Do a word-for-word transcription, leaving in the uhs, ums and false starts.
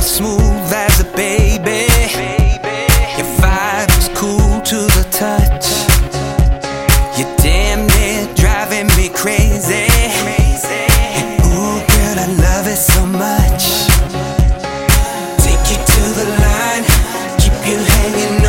smooth as a baby. Your vibe is cool to the touch. You're damn near driving me crazy. And ooh, girl, I love it so much. Take you to the line, keep you hanging